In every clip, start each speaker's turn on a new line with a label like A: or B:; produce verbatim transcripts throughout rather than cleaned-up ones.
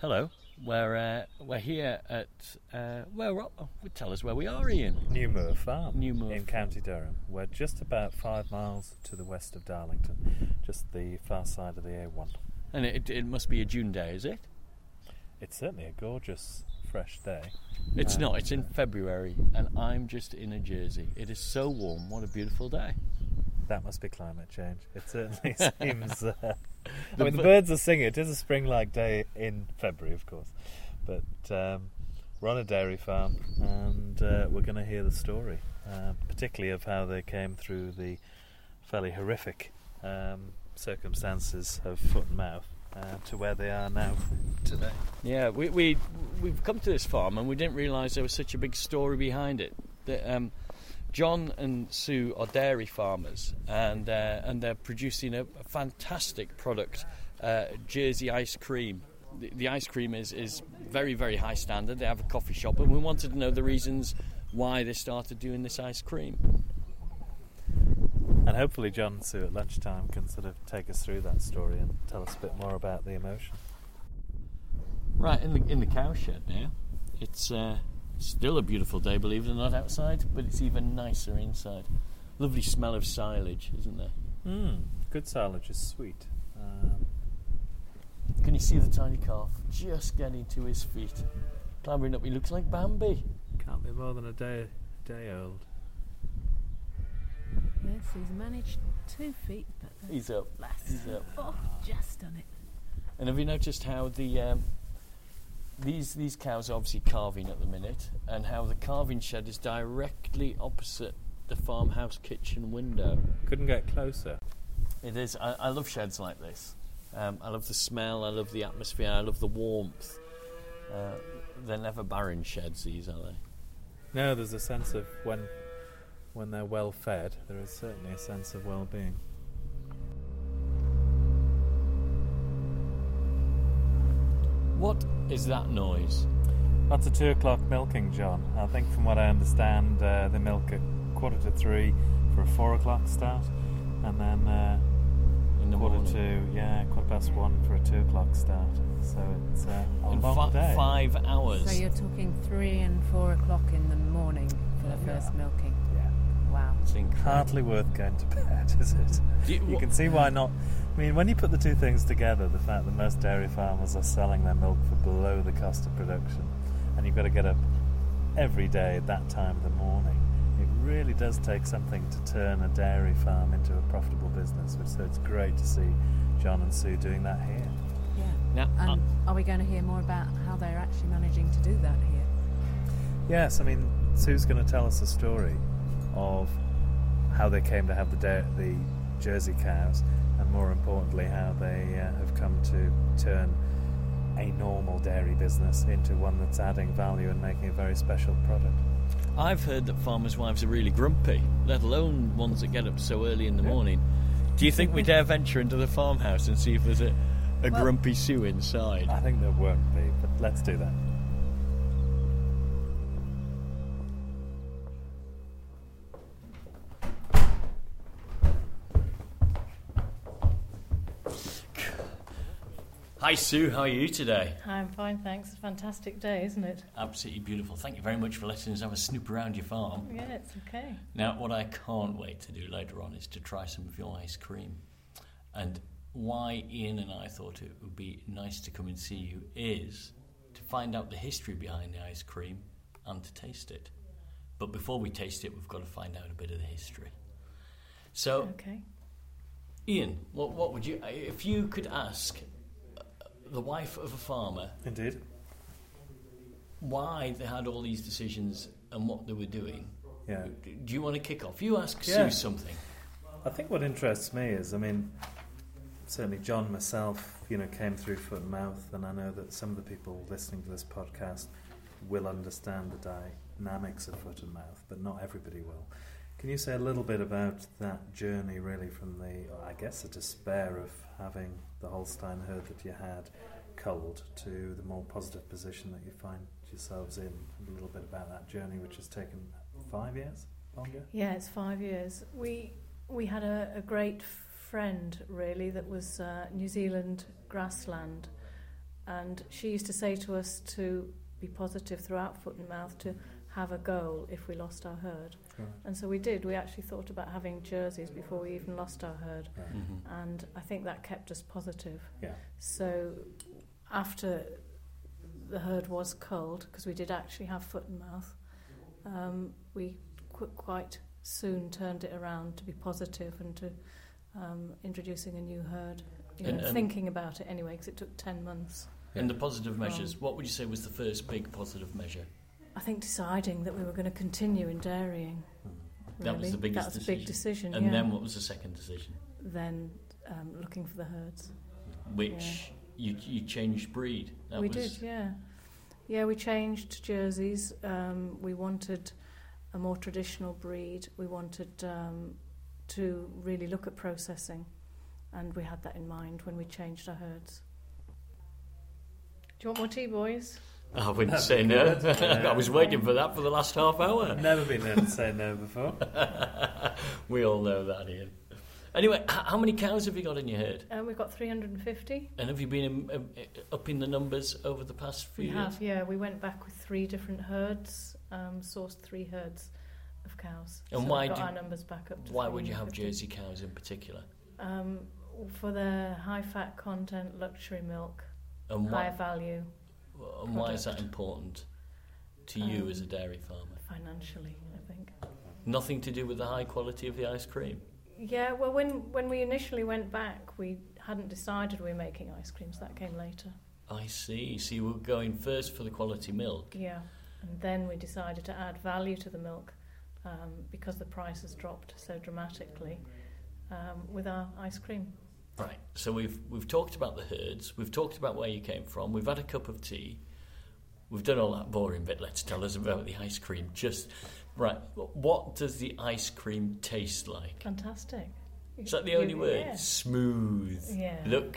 A: Hello. We're uh, we're here at uh, where? Oh, tell us where we are, Ian.
B: Newmoor Farm
A: Newmoor
B: in County Durham. We're just about five miles to the west of Darlington, just the far side of the A one.
A: And it, it must be a June day, is it?
B: It's certainly a gorgeous, fresh day.
A: It's
B: um,
A: not. It's in February, and I'm just in a jersey. It is so warm. What a beautiful day.
B: That must be climate change. It certainly seems... Uh, I mean, the birds are singing. It is a spring-like day in February, of course. But um, we're on a dairy farm, and uh, we're going to hear the story, uh, particularly of how they came through the fairly horrific um, circumstances of foot and mouth uh, to where they are now today.
A: Yeah, we, we, we've come to this farm, and we didn't realise there was such a big story behind it. That, um, John and Sue are dairy farmers, and uh, and they're producing a, a fantastic product, uh, Jersey ice cream. The, the ice cream is, is very, very high standard. They have a coffee shop, and we wanted to know the reasons why they started doing this ice cream.
B: And hopefully John and Sue at lunchtime can sort of take us through that story and tell us a bit more about the emotion.
A: Right, in the in the cowshed now. It's... Uh, Still a beautiful day, believe it or not, outside, but it's even nicer inside. Lovely smell of silage, isn't there?
B: Mm, good silage is sweet. Um,
A: Can you see the tiny calf just getting to his feet? Clambering up, he looks like Bambi.
B: can't be more than a day day old.
C: Yes, he's managed two feet, but
A: He's up.
C: bless.
A: He's up.
C: Oh, just done it.
A: And have you noticed how the um, these these cows are obviously calving at the minute, and how the calving shed is directly opposite the farmhouse kitchen window?
B: Couldn't get closer.
A: It is. I, I love sheds like this. Um, I love the smell. I love the atmosphere. I love the warmth. Uh, they're never barren sheds, these, are they?
B: No, there's a sense of when when they're well fed, there is certainly a sense of well-being.
A: What is that noise?
B: That's a two o'clock milking, John. I think from what I understand, uh, they milk at quarter to three for a four o'clock start, and then uh,
A: In the
B: quarter
A: morning.
B: to yeah, quarter past one for a two o'clock start. So it's uh, a
A: In
B: long
A: fi-
B: day.
A: five hours.
C: So you're talking three and four o'clock in the morning for the
B: Yeah.
C: first milking.
B: Yeah.
C: Wow.
A: It's incredible.
B: Hardly worth going to bed, is it?
A: Do you-
B: You
A: wha-
B: can see why not. I mean, when you put the two things together, the fact that most dairy farmers are selling their milk for below the cost of production, and you've got to get up every day at that time of the morning, it really does take something to turn a dairy farm into a profitable business. So it's great to see John and Sue doing that here.
C: Yeah.
A: Now,
C: And
A: uh,
C: are we going to hear more about how they're actually managing to do that here?
B: Yes, I mean, Sue's going to tell us a story of how they came to have the da- the Jersey cows, and more importantly, how they uh, have come to turn a normal dairy business into one that's adding value and making a very special product.
A: I've heard that farmers' wives are really grumpy, let alone ones that get up so early in the
B: Yeah.
A: morning. Do you think we dare venture into the farmhouse and see if there's a, a
C: Well-
A: grumpy Sue inside?
B: I think there won't be, but let's do that.
A: Hi Sue, how are you today?
D: I'm fine, thanks. It's a fantastic day, isn't it?
A: Absolutely beautiful. Thank you very much for letting us have a snoop around your farm.
D: Yeah, it's okay.
A: Now, what I can't wait to do later on is to try some of your ice cream. And why Ian and I thought it would be nice to come and see you is to find out the history behind the ice cream and to taste it. But before we taste it, we've got to find out a bit of the history. So,
D: Okay.
A: Ian, what, what would you, if you could ask the wife of a farmer
B: Indeed.
A: why they had all these decisions and what they were doing,
B: Yeah.
A: do you want to kick off? You ask
B: Yeah.
A: Sue something.
B: I think what interests me is, I mean, certainly John, myself, you know, came through foot and mouth, and I know that some of the people listening to this podcast will understand the dynamics of foot and mouth, but not everybody will. Can you say a little bit about that journey, really, from the, I guess, the despair of having the Holstein herd that you had culled to the more positive position that you find yourselves in? A little bit about that journey, which has taken five years, longer?
D: Yeah, it's five years. We we had a, a great friend, really, that was uh, New Zealand grassland, and she used to say to us to be positive throughout Foot and Mouth, to have a goal if we lost our herd.
B: Right.
D: And so we did. We actually thought about having jerseys before we even lost our herd.
B: Right.
A: Mhm.
D: And I think that kept us positive.
B: Yeah.
D: So after the herd was culled, because we did actually have Foot and Mouth, um, we qu- quite soon turned it around to be positive and to um, introducing a new herd. You
A: And-
D: know,
A: and-
D: thinking about it anyway, because it took ten months.
A: And the positive measures,
D: Um,
A: what would you say was the first big positive measure?
D: I think deciding that we were going to continue in dairying.
A: That was
D: really.
A: the biggest
D: That was a big
A: decision.
D: decision,
A: And
D: yeah.
A: then what was the second decision?
D: Then um, looking for the herds.
A: Which you you changed breed. That
D: we
A: was,
D: did, yeah. Yeah, we changed jerseys. Um, we wanted a more traditional breed. We wanted um, to really look at processing, and we had that in mind when we changed our herds. Do you want more tea, boys?
A: I wouldn't
B: That'd
A: say
B: be
A: no.
B: good. Yeah.
A: I was waiting for that for the last half hour.
B: Never been known to say no before.
A: We all know that, Ian. Anyway, h- how many cows have you got in your herd?
D: Um, we've got three hundred fifty.
A: And have you been um, um, up in the numbers over the past few
D: We
A: years?
D: have, yeah. We went back with three different herds, um, sourced three herds of cows.
A: And
D: so
A: why
D: we got
A: do-
D: our numbers back up to
A: Why would you have
D: three hundred
A: Jersey
D: fifty.
A: cows in particular?
D: Um, for their high fat content, luxury milk,
A: And
D: higher
A: why,
D: value
A: and why is that
D: product.
A: important to you
D: Um,
A: as a dairy farmer?
D: financially, I think.
A: Nothing to do with the high quality of the ice cream?
D: Yeah, well, when, when we initially went back, we hadn't decided we were making ice creams. That came later.
A: I see. So you were going first for the quality milk.
D: Yeah, and then we decided to add value to the milk um, because the price has dropped so dramatically um, with our ice cream.
A: Right. So we've we've talked about the herds. We've talked about where you came from. We've had a cup of tea. We've done all that boring bit. Let's tell us about the ice cream. Just right. What does the ice cream taste like?
D: Fantastic.
A: Is that the
D: You-
A: only word?
D: Yeah.
A: Smooth,
D: Yeah.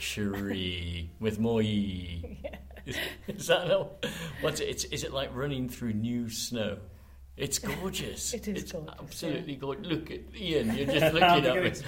A: luxury, with more e.
D: Yeah.
A: Is, is that no? What's it? It's, is it like running through new snow? It's gorgeous.
D: It is
A: it's
D: gorgeous,
A: absolutely gorgeous. Look at Ian. You're just
B: I'm
A: looking at
B: beginning
A: me.
B: to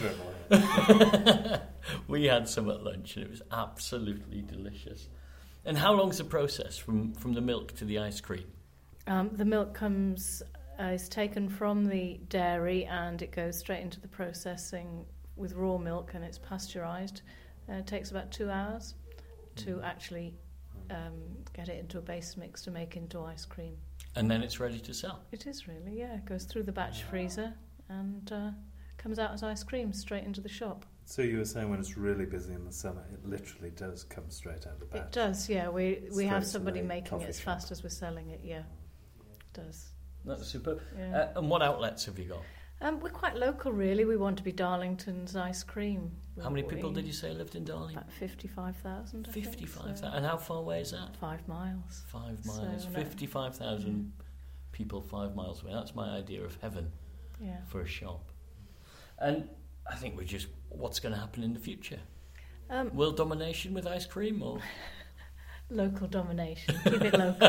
B: dribble.
A: We had some at lunch, and it was absolutely delicious. And how long's the process from, from the milk to the ice cream?
D: Um, the milk comes uh, is taken from the dairy and it goes straight into the processing with raw milk, and it's pasteurised. Uh, it takes about two hours to actually um, get it into a base mix to make into ice cream.
A: And then it's ready to sell.
D: It is really, yeah. It goes through the batch freezer and uh, comes out as ice cream straight into the shop.
B: So you were saying when it's really busy in the summer, it literally does come straight out of the batch.
D: It does, yeah. We we
B: Straight
D: have
B: to
D: somebody
B: the
D: making it
B: coffee
D: as
B: shop.
D: fast as we're selling it, yeah. It does.
A: That's superb.
D: Yeah.
A: Uh, and what outlets have you got?
D: Um, we're quite local, really. We want to be Darlington's ice cream.
A: How many
D: We-
A: people did you say lived in Darling?
D: About fifty-five thousand.
A: fifty-five thousand. And how far away is that?
D: Five miles.
A: Five
D: So,
A: miles.
D: no.
A: fifty-five thousand people five miles away. That's my idea of heaven
D: Yeah.
A: for a shop. And I think we're just, what's going to happen in the future?
D: Um,
A: World domination with ice cream, or
D: local domination. Keep it local.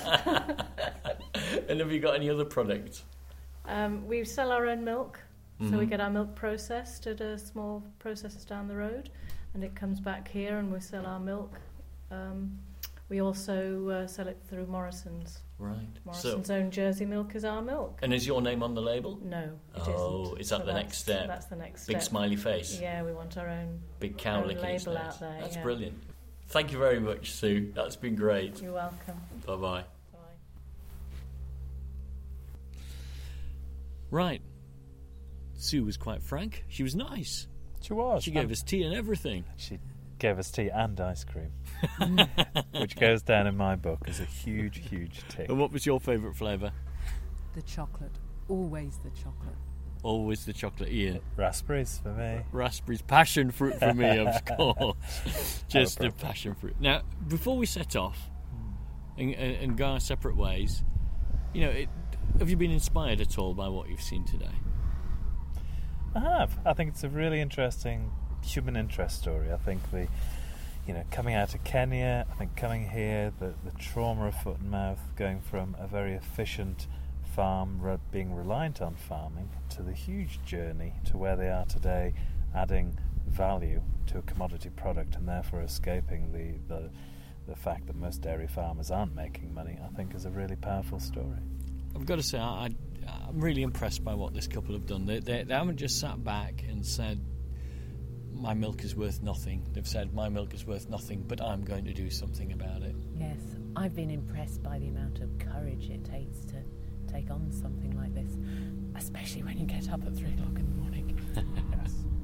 A: and have you got any other products?
D: Um, we sell our own milk. So we
A: Mhm.
D: get our milk processed at a small processors down the road, and it comes back here, and we sell our milk. Um, we also uh, sell it through Morrison's.
A: Right.
D: Morrison's
A: So,
D: own Jersey milk is our milk.
A: and is your name on the label?
D: No, it
A: Oh,
D: isn't.
A: is that
D: So
A: the
D: that's-
A: next step?
D: That's the next
A: Big
D: step.
A: smiley face.
D: Yeah, we want our own.
A: Big cow
D: Own
A: licking his
D: label
A: nose.
D: out there,
A: That's
D: yeah.
A: brilliant. Thank you very much, Sue. That's been great.
D: You're welcome.
A: Bye bye.
D: Bye.
A: Right. Sue was quite frank. She was nice.
B: She was.
A: She gave us tea and everything.
B: She gave us tea and ice cream, which goes down in my book as a huge, huge tick.
A: And what was your favourite flavour?
C: The chocolate. Always the chocolate.
A: Always the chocolate, Ian.
B: Raspberries for me.
A: Raspberries, passion fruit for me, of course. Just a passion fruit. Now, before we set off and, and, and go our separate ways, you know, it, have you been inspired at all by what you've seen today?
B: I have. I think it's a really interesting human interest story. I think the, you know, coming out of Kenya, I think coming here, the, the trauma of foot and mouth, going from a very efficient farm, re- being reliant on farming, to the huge journey to where they are today, adding value to a commodity product and therefore escaping the, the, the fact that most dairy farmers aren't making money, I think, is a really powerful story.
A: I've got to say, I, I'm really impressed by what this couple have done. They, they, they haven't just sat back and said, my milk is worth nothing. They've said, my milk is worth nothing, but I'm going to do something about it.
C: Yes, I've been impressed by the amount of courage it takes to take on something like this, especially when you get up at three o'clock in the morning.
B: Yes.